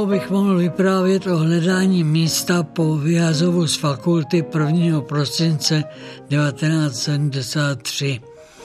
bych mohl vyprávět o hledání místa po vyhazovu z fakulty 1. prosince 1973.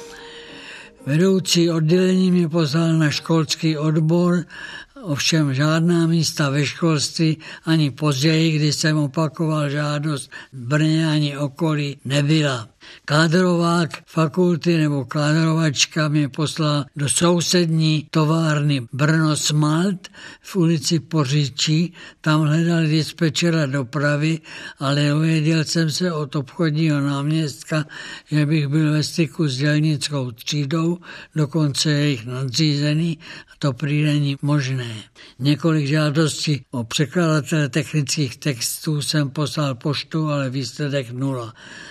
Vedoucí oddělení mě poslal na školský odbor, ovšem žádná místa ve školství ani později, kdy jsem opakoval žádost v Brně ani okolí, nebyla. Kádrovák fakulty nebo kádrovačka mě poslal do sousední továrny Brno Smalt v ulici Poříčí. Tam hledali dispečera dopravy, ale dověděl jsem se od obchodního náměstka, že bych byl ve styku s dělnickou třídou, dokonce jejich nadřízený, a to prý není možné. Několik žádostí o překladatele technických textů jsem poslal poštu, ale výsledek 0.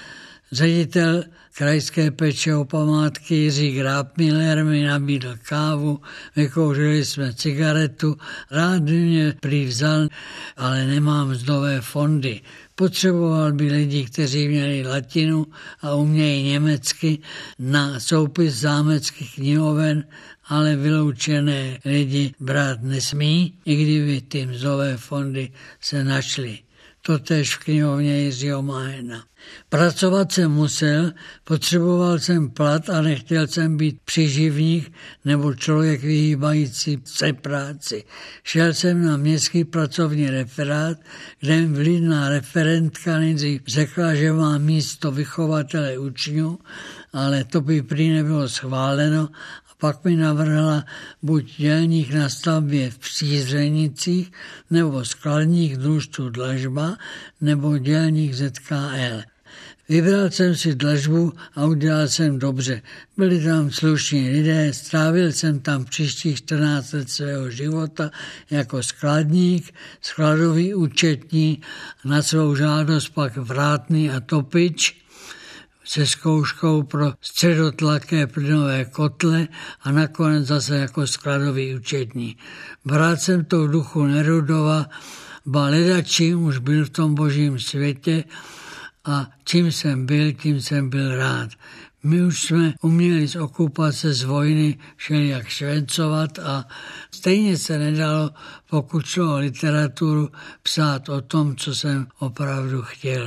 Ředitel krajské péče o památky Jiří Grabmiller mi nabídl kávu, vykouřili jsme cigaretu, rád by mě prý vzal, ale nemám mzdové fondy. Potřeboval by lidi, kteří měli latinu a umějí německy na soupis zámeckých knihoven, ale vyloučené lidi brát nesmí, i kdyby ty mzdové fondy se našly. Totéž v knihovně Jiřího Máhena. Pracovat jsem musel, potřeboval jsem plat a nechtěl jsem být přiživník nebo člověk vyhýbající se práci. Šel jsem na městský pracovní referát, kde mi vlídná referentka nejdřív řekla, že má místo vychovatele učňů, ale to by prý nebylo schváleno. Pak mi navrhla buď dělník na stavbě v Přízřenicích, nebo skladník družstvu Dlažba, nebo dělník ZKL. Vybral jsem si Dlažbu a udělal jsem dobře. Byli tam slušní lidé, strávil jsem tam příštích 14 let svého života jako skladník, skladový účetní, na svou žádost pak vrátný a topič, se zkouškou pro středotlaké plynové kotle a nakonec zase jako skladový účetní. Brát jsem to v duchu Nerudova, ba ledačím už byl v tom božím světě a čím jsem byl, tím jsem byl rád. My už jsme uměli z okupace, z vojny všelijak švencovat a stejně se nedalo, pokud šlo o literaturu, psát o tom, co jsem opravdu chtěl.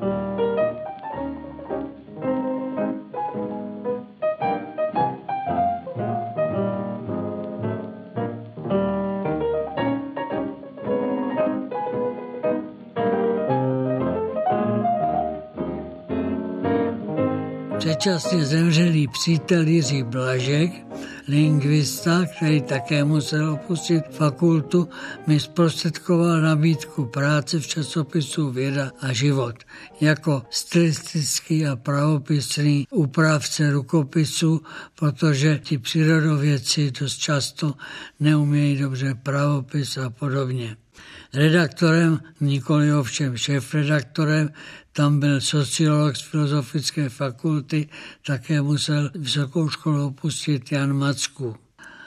Předčasně zemřelý přítel Jiří Blažek, lingvista, který také musel opustit fakultu, mi zprostředkoval nabídku práce v časopisu Věda a život jako stylistický a pravopisný úpravce rukopisů, protože ti přírodovědci dost často neumějí dobře pravopis a podobně. Redaktorem, nikoli ovšem šéfredaktorem, tam byl sociolog z Filozofické fakulty, také musel vysokou školu opustit Jan Macku.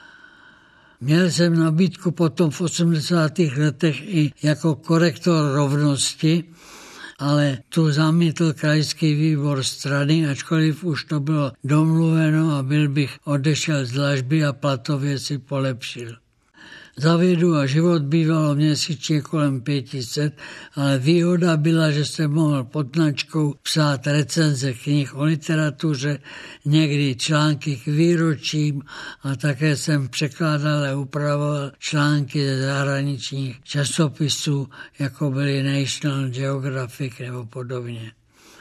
Měl jsem nabídku potom v 80. letech i jako korektor rovnosti, ale tu zamítl krajský výbor strany, ačkoliv už to bylo domluveno a byl bych odešel z Dlažby a platově si polepšil. Za Vědu a život bývalo měsíčně kolem 500, ale výhoda byla, že jsem mohl pod značkou psát recenze knih o literatuře, někdy články k výročím a také jsem překládal a upravoval články ze zahraničních časopisů, jako byly National Geographic nebo podobně.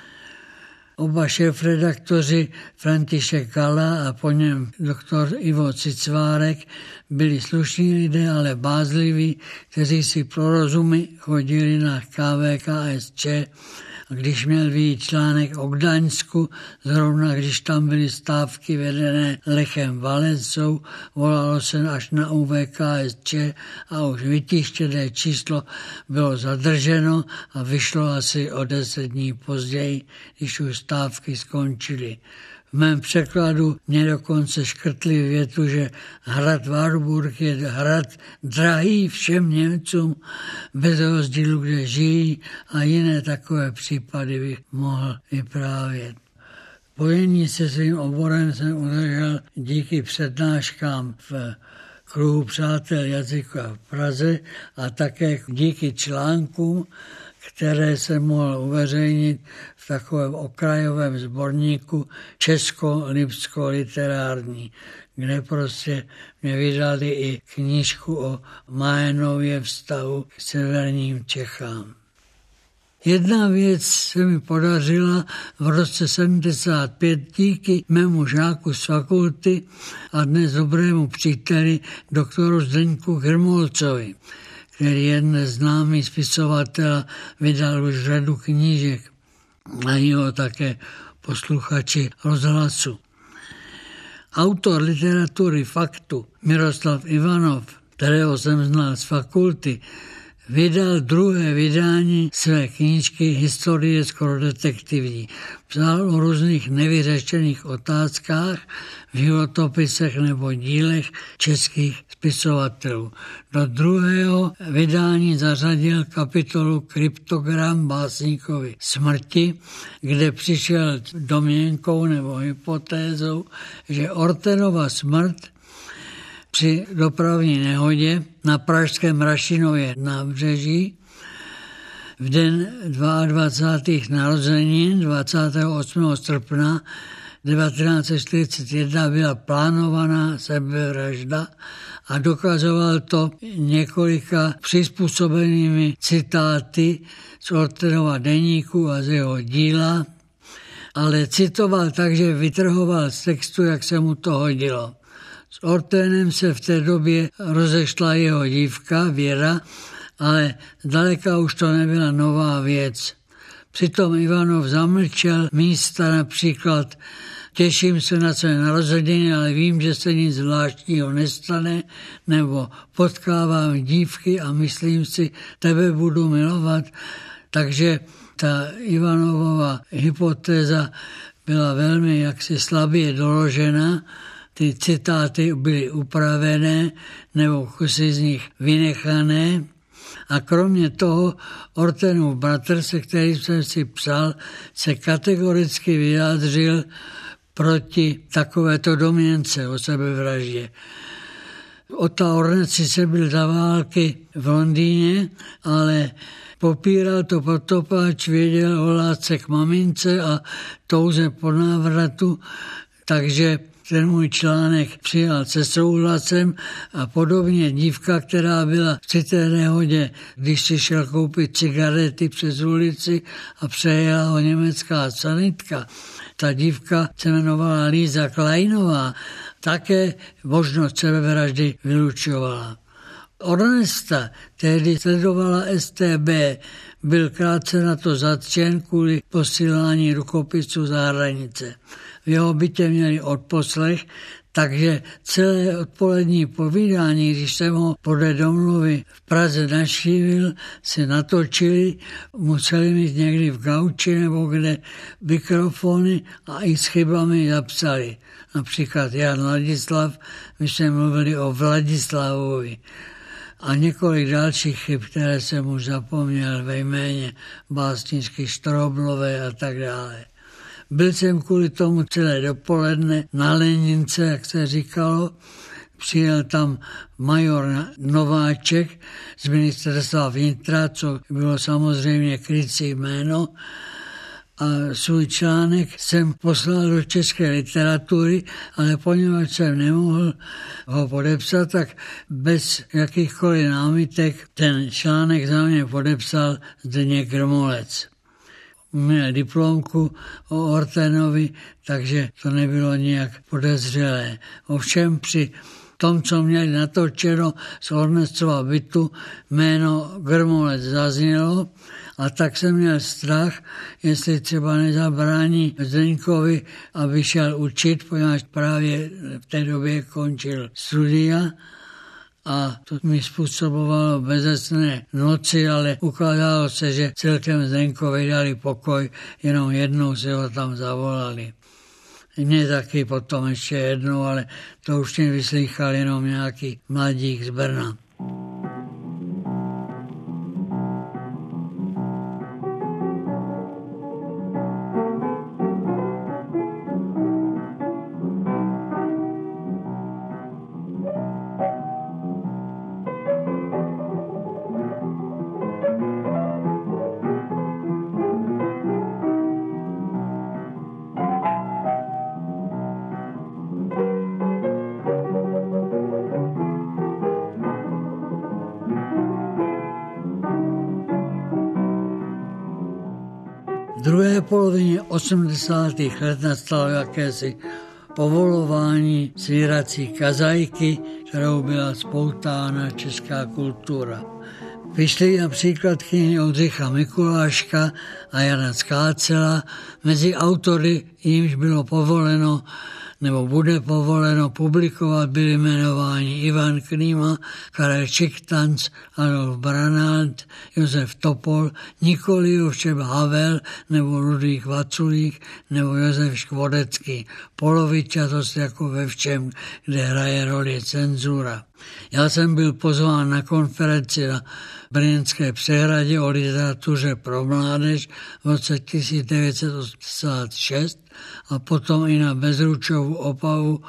Oba šéfredaktoři František Kala a po něm doktor Ivo Cicvárek byli slušní lidé, ale bázliví, kteří si pro rozumy chodili na KVKSČ. A když měl vyjít článek o Gdaňsku, zrovna když tam byly stávky vedené Lechem Wałęsou, volalo se až na UVKSČ a už vytištěné číslo bylo zadrženo a vyšlo asi o 10 dní později, když už stávky skončily. V mém překladu mě dokonce škrtli větu, že hrad Warburg je hrad drahý všem Němcům, bez rozdílu, kde žijí, a jiné takové případy bych mohl vyprávět. Spojení se svým oborem jsem udržel díky přednáškám v Kruhu přátel jazyka v Praze a také díky článkům, které se mohl uveřejnit v takovém okrajovém sborníku Česko-lipsko-literární, kde prostě mě vydali i knížku o Majenově vztahu k severním Čechám. Jedna věc se mi podařila v roce 75 díky mému žáku z fakulty a dnes dobrému příteli doktoru Zdeňku Grmolcovi, který je dnes známý spisovatel, vydal už řadu knížek a jeho také posluchači rozhlasu. Autor literatury Faktu Miroslav Ivanov, kterého jsem znal z fakulty, vydal druhé vydání své knížky Historie skoro detektivní. Psal o různých nevyřešených otázkách v životopisech nebo dílech českých spisovatelů. Do druhého vydání zařadil kapitolu Kryptogram básníkovi smrti, kde přišel domněnkou nebo hypotézou, že Ortenova smrt při dopravní nehodě na pražském Rašinově nábřeží v den 22. narozenin 28. srpna 1941 byla plánovaná sebevražda a dokazoval to několika přizpůsobenými citáty z Ortenova deníku a z jeho díla, ale citoval tak, že vytrhoval z textu, jak se mu to hodilo. S Orténem se v té době rozešla jeho dívka Věra, ale zdaleka už to nebyla nová věc. Přitom Ivanov zamlčel místa například těším se na své narozeniny, ale vím, že se nic zvláštního nestane, nebo potkávám dívky a myslím si, tebe budu milovat. Takže ta Ivanovova hypotéza byla velmi jaksi slabě doložena. Ty citáty byly upravené nebo kusy z nich vynechané. A kromě toho Ortenův bratr, se kterým jsem si psal, se kategoricky vyjádřil proti takovéto domněnce o sebevraždě. Ota Ornec sice byl za války v Londýně, ale popíral to proto, pač věděl o lásce k mamince a touze po návratu, takže ten můj článek přijal se souhlasem a podobně dívka, která byla při té nehodě, když si šel koupit cigarety přes ulici a přejela ho německá sanitka. Ta dívka se jmenovala Líza Kleinová, také možnost sebevraždy vylučovala. Ornesta tehdy sledovala STB, byl krátce na to zatčen kvůli posílání rukopisů za hranice. V jeho bytě měli odposlech, takže celé odpolední povídání, když jsem ho podle domluvy v Praze navštívil, si natočili, museli mít někdy v gauči nebo kde mikrofony a i s chybami zapsali. Například Jan Ladislav, my jsme mluvili o Vladislavovi. A několik dalších chyb, které jsem už zapomněl ve jméně básničky Štroblové a tak dále. Byl jsem kvůli tomu celé dopoledne na Lenince, jak se říkalo. Přijel tam major Nováček z ministerstva vnitra, co bylo samozřejmě krycí jméno. A svůj článek jsem poslal do české literatury, ale poněvadž jsem nemohl ho podepsat, tak bez jakýchkoliv námitek ten článek za mě podepsal Zdeněk Grmolec. Měl diplomku o Ortenovi, takže to nebylo nějak podezřelé. Ovšem při tom, co měli natočeno z Ornestova bytu, jméno Grmolec zaznělo a tak jsem měl strach, jestli třeba nezabrání Zdeňkovi, aby šel učit, poněvadž právě v té době končil studia. A to mi způsobovalo bezesné noci, ale ukázalo se, že celkem Zdenkovi dali pokoj, jenom jednou se ho tam zavolali. Mě taky potom ještě jednou, ale to už mě vyslýchal jenom nějaký mladík z Brna. druhé polovině 80. let nastalo jakési povolování svírací kazajky, kterou byla spoutána česká kultura. Vyšly například knihy Oldřicha Mikuláška a Jana Skácela. Mezi autory, jimž bylo povoleno nebo bude povoleno publikovat, byli jmenováni Ivan Klíma, Karel Čiktanc, Adolf Branald, Josef Topol, nikoli ovšem Havel nebo Ludvík Vaculík nebo Josef Škvorecký. Polovičatost jako ve všem, kde hraje roli cenzura. Já jsem byl pozván na konferenci na Brněnské přehradě o literatuře pro mládež v roce 1986 a potom i na Bezručovu Opavu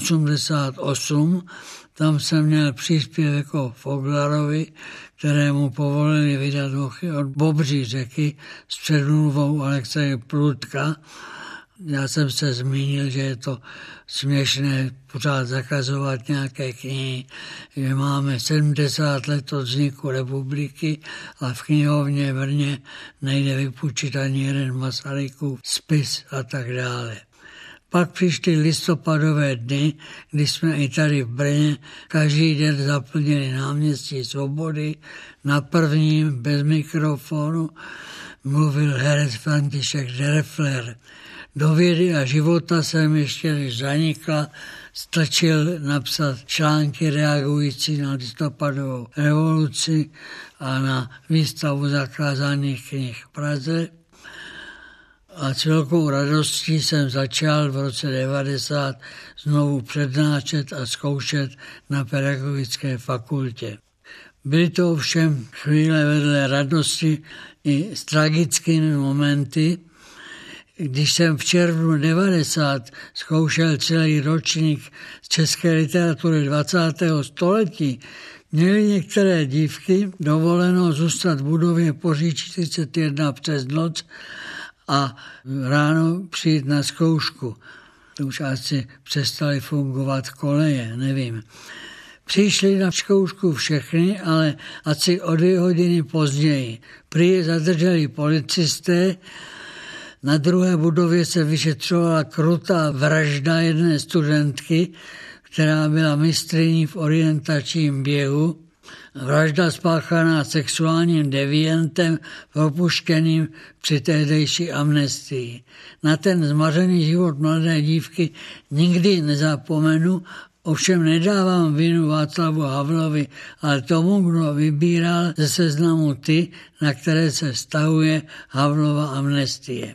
88. Tam jsem měl příspěvek o Foglarovi, kterému povolili vydat Mochy od Bobří řeky s předmluvou Alexeje Prutka. Já jsem se zmínil, že je to směšné pořád zakazovat nějaké knihy, že máme 70 let od vzniku republiky a v knihovně v Brně nejde vypůjčit ani jeden Masarykův spis a tak dále. Pak přišly listopadové dny, kdy jsme i tady v Brně každý den zaplnili náměstí Svobody. Na prvním bez mikrofonu mluvil herec František Derefler. Do vědy a života jsem ještě, než zanikla, stačil napsat články reagující na listopadovou revoluci a na výstavu zakázaných knih v Praze. A s velkou radostí jsem začal v roce 90 znovu přednášet a zkoušet na pedagogické fakultě. Byly to ovšem chvíle vedle radosti i s tragickými momenty. Když jsem v červnu 90 zkoušel celý ročník z české literatury 20. století, měly některé dívky dovoleno zůstat v budově Poříč 41 přes noc a ráno přijít na zkoušku. To už asi přestaly fungovat koleje, nevím. Přišli na zkoušku všechny, ale asi o 2 hodiny později. Prý je zadrželi policisté. Na druhé budově se vyšetřovala krutá vražda jedné studentky, která byla mistryní v orientačním běhu. Vražda spáchaná sexuálním deviantem propuštěným při tehdejší amnestii. Na ten zmařený život mladé dívky nikdy nezapomenu, ovšem nedávám vinu Václavu Havlovi, ale tomu, kdo vybíral ze seznamu ty, na které se vztahuje Havlova amnestie.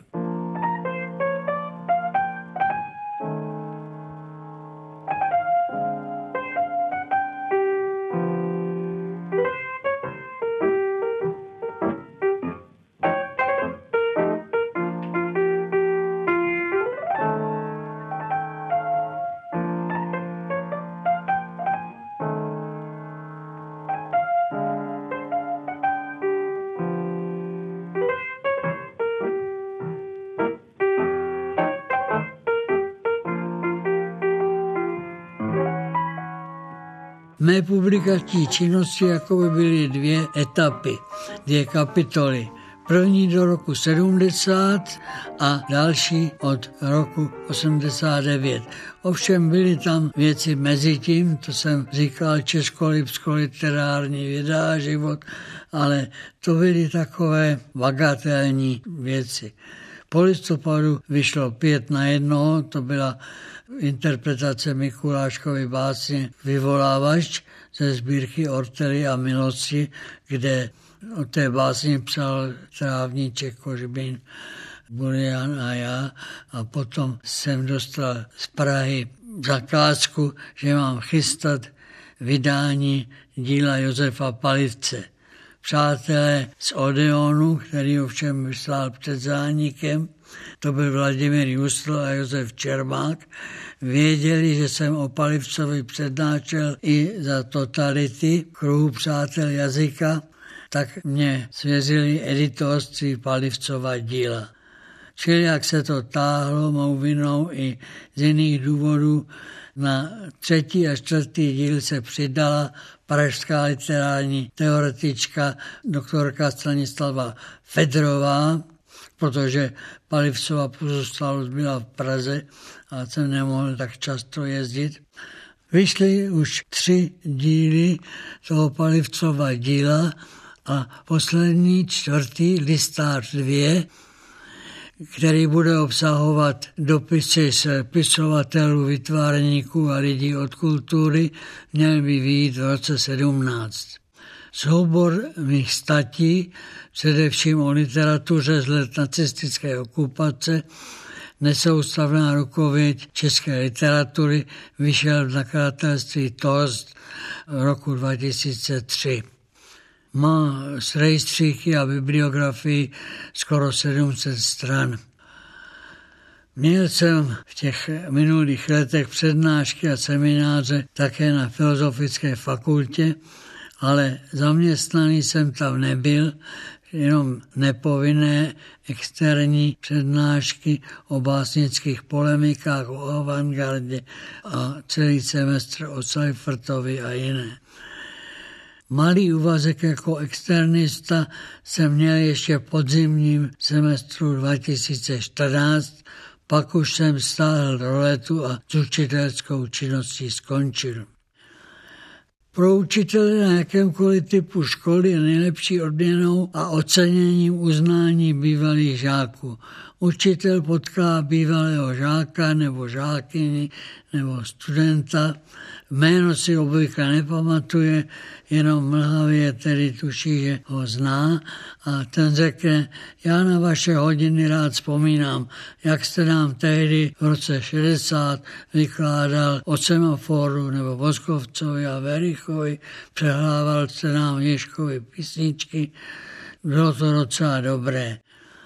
Mé publikační činnosti jakoby byly 2 etapy, 2 kapitoly. První do roku 70 a další od roku 89. Ovšem byly tam věci mezi tím, to jsem říkal česko-lipsko-literární věda a život, ale to byly takové bagatelní věci. Po listopadu vyšlo 5 na 1, to byla interpretace Mikuláškovy básně Vyvolávač ze sbírky Ortely a milosti, kde o té básni psal Trávníček, Kožbin, Burian a já. A potom jsem dostal z Prahy zakázku, že mám chystat vydání díla Josefa Palivce. Přátelé z Odeonu, který ovšem vyslal před zánikem, to byl Vladimír Justl a Josef Čermák, věděli, že jsem o Palivcovi přednášel i za totality kruhu přátel jazyka, tak mě svěřili editorství Palivcova díla. Čili jak se to táhlo mou vinou i z jiných důvodů, na 3. a 4. díl se přidala pražská literární teoretička doktorka Stanislava Fedrová, protože Palivcova pozůstalost byla v Praze a jsem nemohl tak často jezdit. Vyšly už 3 díly toho Palivcova díla a poslední 4. listář 2, který bude obsahovat dopisy spisovatelů, vytvarníků a lidí od kultury, měl by vyjít v roce 17. Soubor mých statí, především o literatuře z let nacistické okupace, Nesoustavná rukověď české literatury, vyšel v nakladatelství Tost v roku 2003. Má s rejstříky a bibliografii skoro 700 stran. Měl jsem v těch minulých letech přednášky a semináře také na Filozofické fakultě, ale zaměstnaný jsem tam nebyl, jenom nepovinné externí přednášky o básnických polemikách, o avantgardě a celý semestr o Seifertovi a jiné. Malý úvazek jako externista jsem měl ještě v podzimním semestru 2014, pak už jsem stáhl roletu a s učitelskou činností skončil. Pro učitele na jakémkoliv typu školy je nejlepší odměnou a oceněním uznání bývalých žáků. Učitel potká bývalého žáka nebo žákyni nebo studenta, jméno si obvykle nepamatuje, jenom mlhavě tedy tuší, že ho zná a ten řekne, já na vaše hodiny rád vzpomínám, jak jste nám tehdy v roce 60 vykládal o semaforu nebo Voskovcovi a Verichovi, přehlával jste nám Ježkovi písničky, bylo to docela dobré.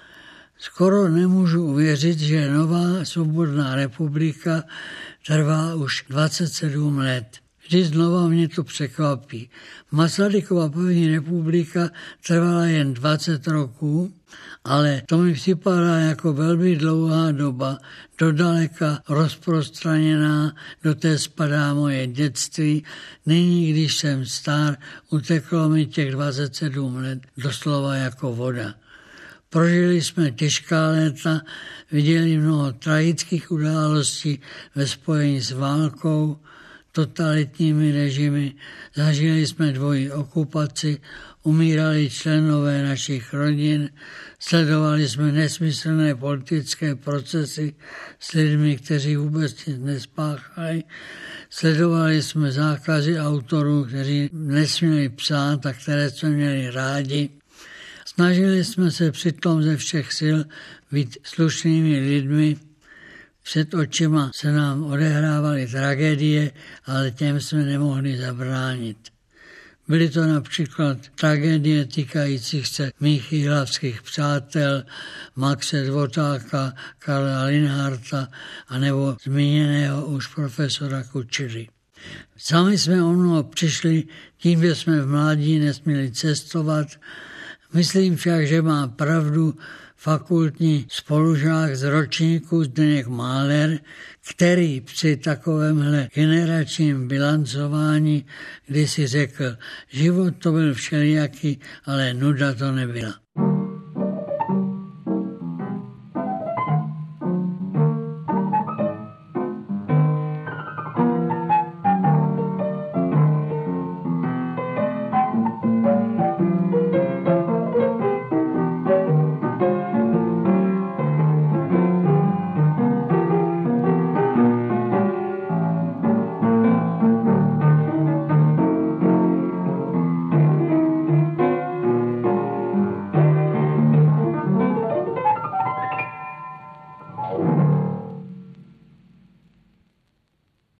Skoro nemůžu uvěřit, že nová svobodná republika trvá už 27 let. Vždy znova mě to překvapí. Masarykova první republika trvala jen 20 roků, ale to mi připadá jako velmi dlouhá doba, dodaleka rozprostraněná, do té spadá moje dětství. Nyní, když jsem star, uteklo mi těch 27 let doslova jako voda. Prožili jsme těžká léta, viděli mnoho tragických událostí ve spojení s válkou, totalitními režimy, zažili jsme dvojí okupaci, umírali členové našich rodin, sledovali jsme nesmyslné politické procesy s lidmi, kteří vůbec nic nespáchali, sledovali jsme zákazy autorů, kteří nesměli psát a které jsme měli rádi. Snažili jsme se přitom ze všech sil být slušnými lidmi. Před očima se nám odehrávaly tragédie, ale těm jsme nemohli zabránit. Byly to například tragédie týkajících se mých jihlavských přátel, Maxe Dvořáka, Karla Linharta a nebo zmíněného už profesora Kučery. Sami jsme o mnoho přišli tím, že jsme v mládí nesměli cestovat. Myslím však, že má pravdu fakultní spolužák z ročníku Zdeněk Máler, který při takovémhle generačním bilancování kdysi řekl, život to byl všelijaký, ale nuda to nebyla.